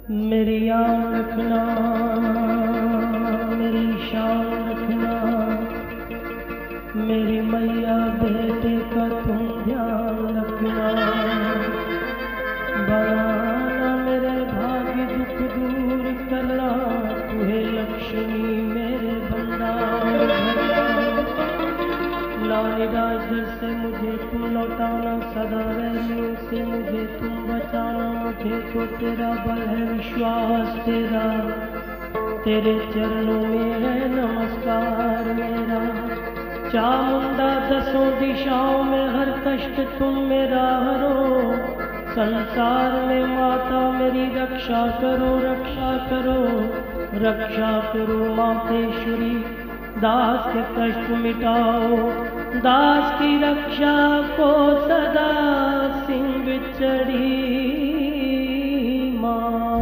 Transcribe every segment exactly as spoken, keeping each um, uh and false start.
मेरी आन रखना, मेरी शान रखना, मेरी मैया बेटे का तुम ध्यान रखना। बनाना मेरे भाग्य दुख दूर करना, तुहे लक्ष्मी मेरे भंडार भरना। नानिराज दर से मुझे तुम लौटाना, सदा रहने से मुझे तुम बचाना। मुझे तो तेरा बल है, विश्वास तेरा, तेरे चरणों में है नमस्कार मेरा। चामुंडा दसों दिशाओं में हर कष्ट तुम मेरा हरो। संसार में माता मेरी रक्षा करो, रक्षा करो, रक्षा करो मातेश्वरी। दास के कष्ट मिटाओ, दास की रक्षा को सदा सिंह चढ़ी माँ।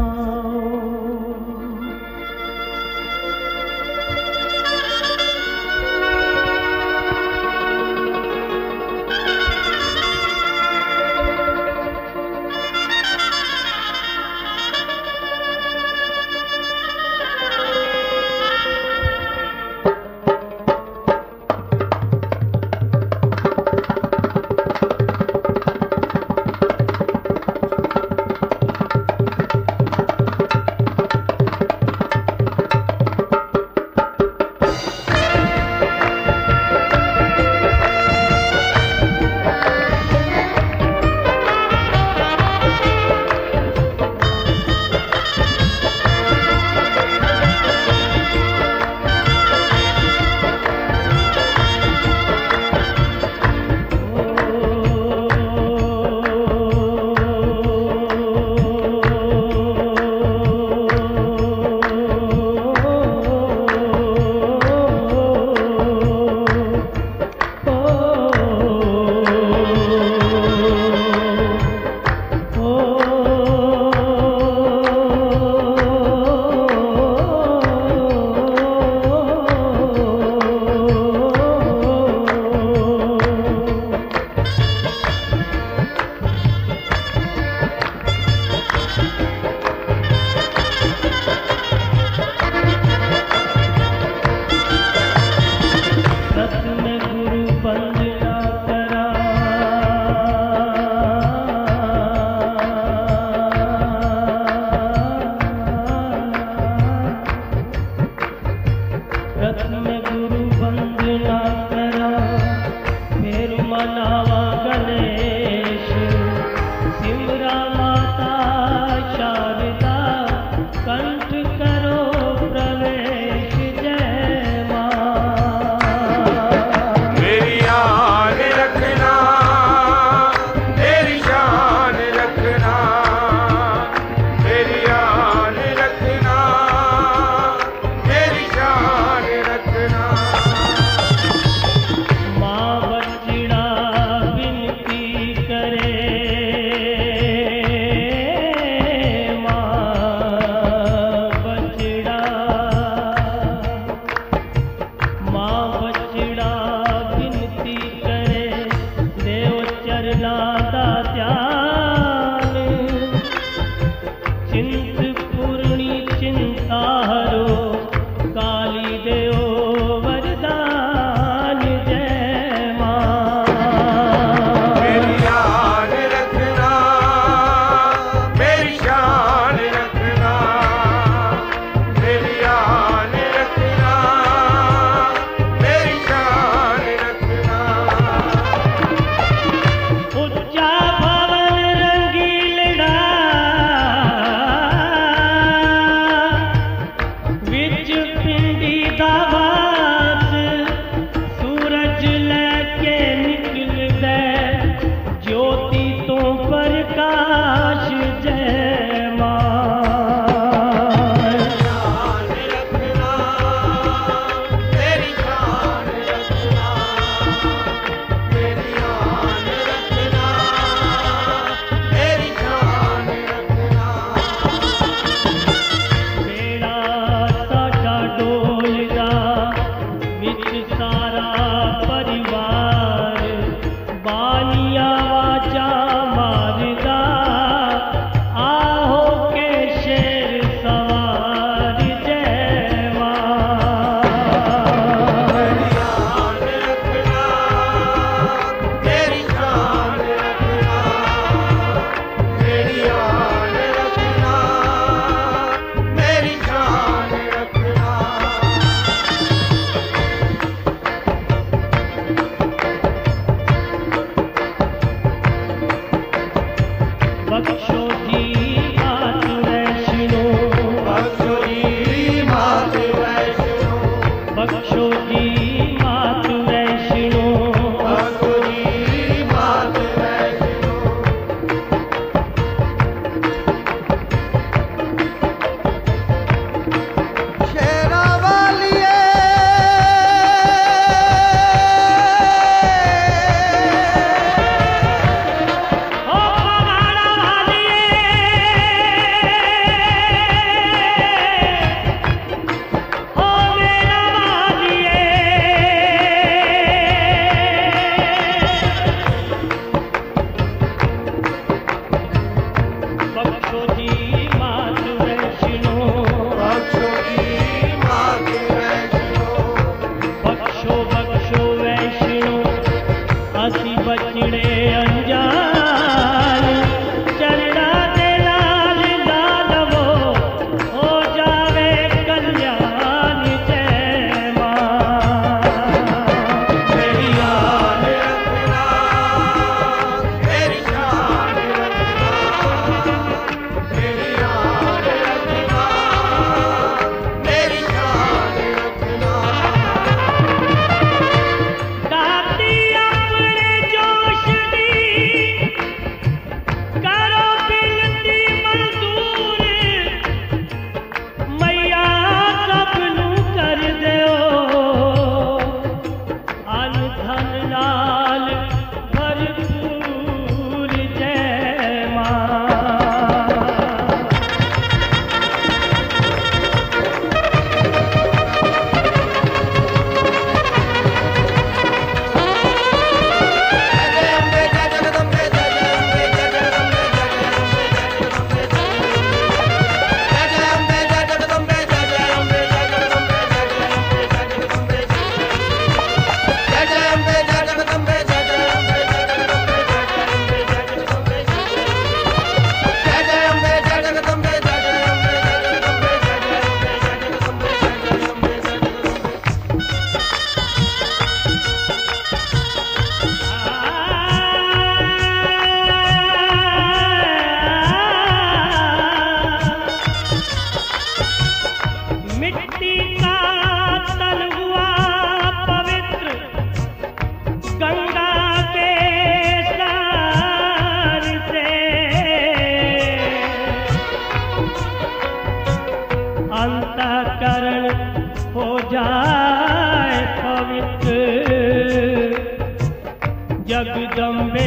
जगदम्बे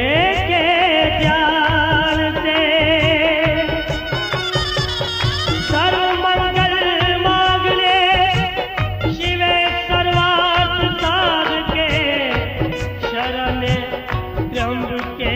के ज्ञान से सर्वमंगल मांग ले, शिवे सर्वार्थ साध के, शरण त्र्यंबके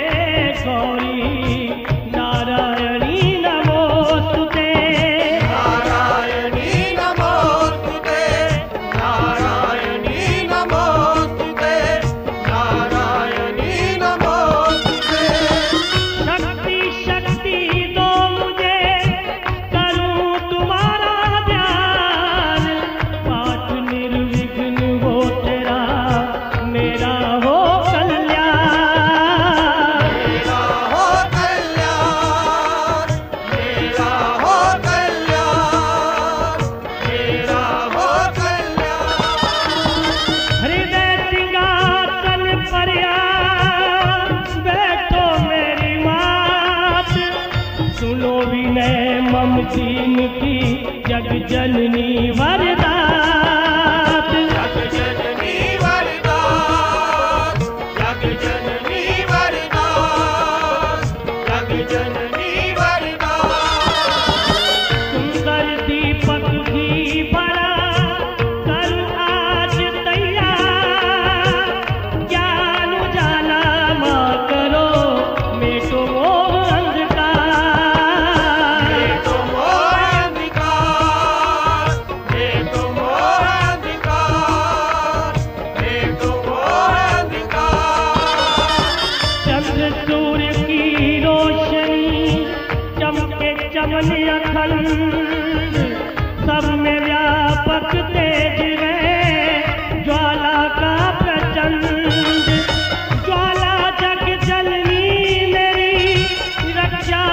गौरी नारायणी नमोस्तुते। नारायणी नमोस्तुते, नारायणी नमोस्तुते, नारायणी नमोस्तुते। शक्ति शक्ति दो मुझे, करूं तुम्हारा ध्यान, पाठ निर्विघ्न हो तेरा, मेरा हो कल्याण। मेरा हो कल्याण, मेरा हो कल्याण, मेरा हो कल्याण। हृदय सिंहासन पर बैठो मेरी मात, सुनो विनय मम दीन की, जग जननी वरदात। जग जननी वरदात, जग जननी वरदात, जग जननी वरदात। सुंदर दीपक घी भरा कर आज तैयार, ज्ञान उजाला मां करो, मेटो मोह अंधकार। ये तो मोह अंधकार, ये तो मोह अंधकार, ये तो मोह अंधकार। चंद्र सूर्य की रोशनी चमके चमन अखंड, सब में व्यापक तेज है ज्वाला का प्रचंड। ज्वाला जग जननी मेरी, रक्षा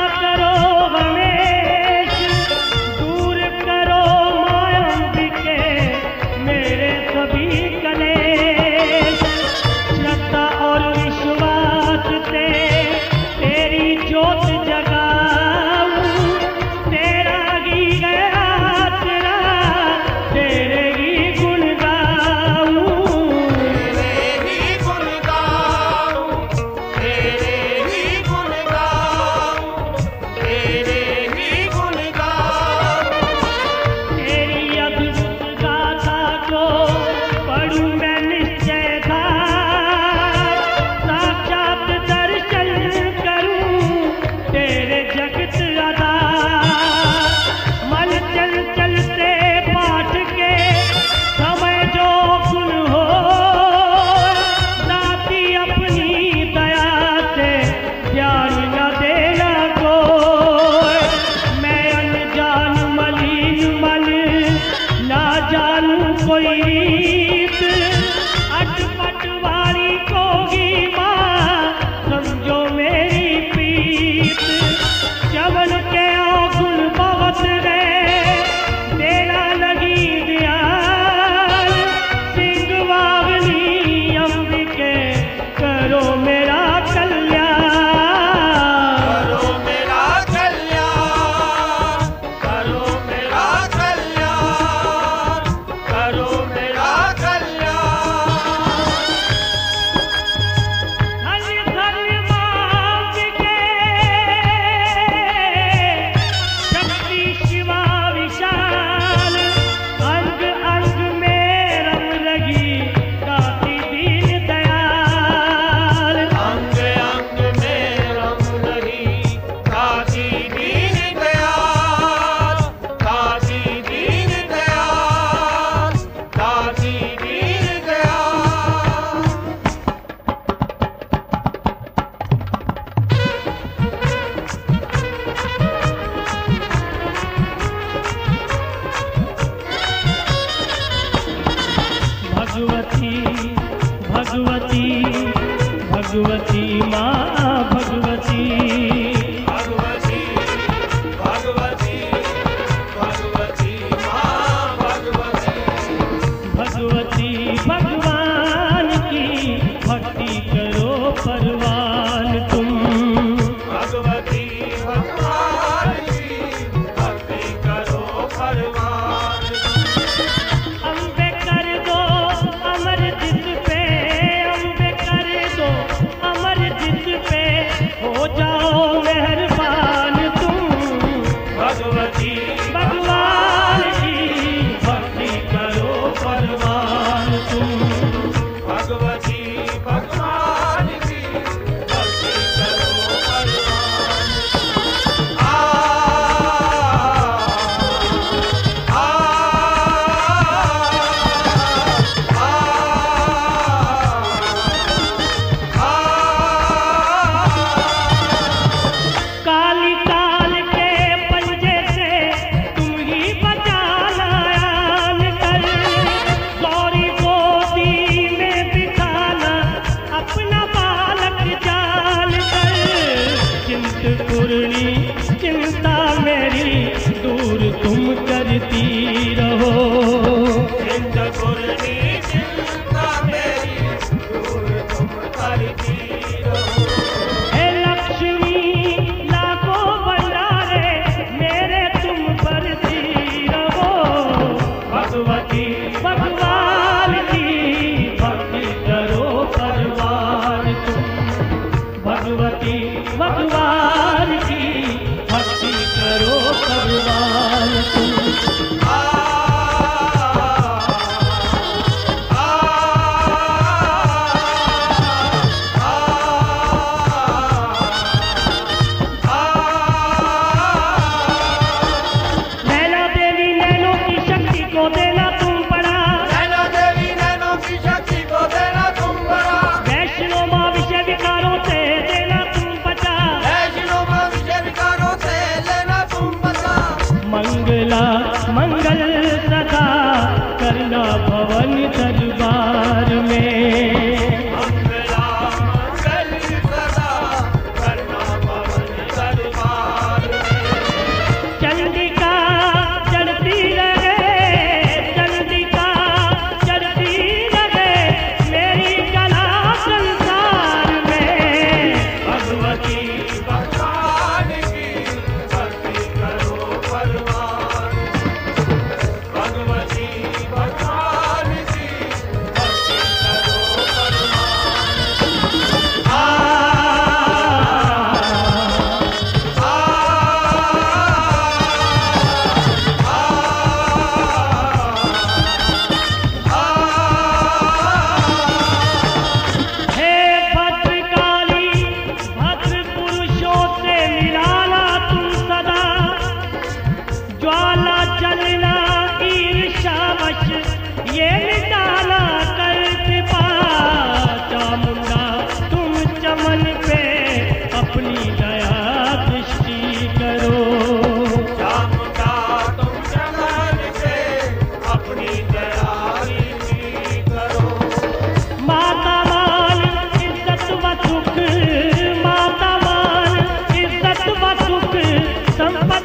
भगवती माँ भगवती भगवती भगवती भगवती माँ भगवती भगवती भगवान की भक्ति करो परवान तुम भगवती भगवान की भक्ति करो परवान अम्बे कर दो अमर जित पे अम्बे कर दो अमर जित पे हो जाओ मेहरबान तुम भगवती भगवान की भक्ति करो परवान तुम भगवती भगवान की भक्ति करो परवान आ आ काली काल के पंजे से तुम ही बचाना आन कर गौरी गोदी में बिठाना अपना बालक जान कर चिंतपूर्णी चिंता मेरी दूर तुम करती रहो चिंतपूर्णी चिंता मेरी दूर तुम करती रहो हे लक्ष्मी लाखों भंडारे मेरे तुम भरती रहो भगवती भगवान की भक्ति करो परवान तुम भगवती भगवान की भक्ति करो परवान तुम आ आ नैना देवी नैनों की शक्ति को देना तुम पड़ा नैना देवी नैनों की शक्ति को देना तुम बड़ा वैष्णो माँ विषय विकारों से देना तुम बचा वैष्णो माँ विषय विकारों से लेना तुम बचा मंगला मंगल सदा करना भवन दरबार में मंगला मंगल सदा करना पवन दरबार चंडिका चढ़ती रहे चंडिका चढ़ती रहे मेरी कला संसार में भगवती भगवान की भक्ति करो परवान भगवती भगवान की भक्ति करो परवान आ आ हे भद्रकाली भद्र पुरुषों से मिलाना तुम सदा ज्वाला जलना ईर्षावश ये मिटाना कर कृपा चामुंडा तुम चमन पे अपनी दया दृष्टि करो चामुंडा तुम चमन से अपनी दयालुता करो माता मान इज्जत व सुख माता मान इज्जत व सुख संपत्ति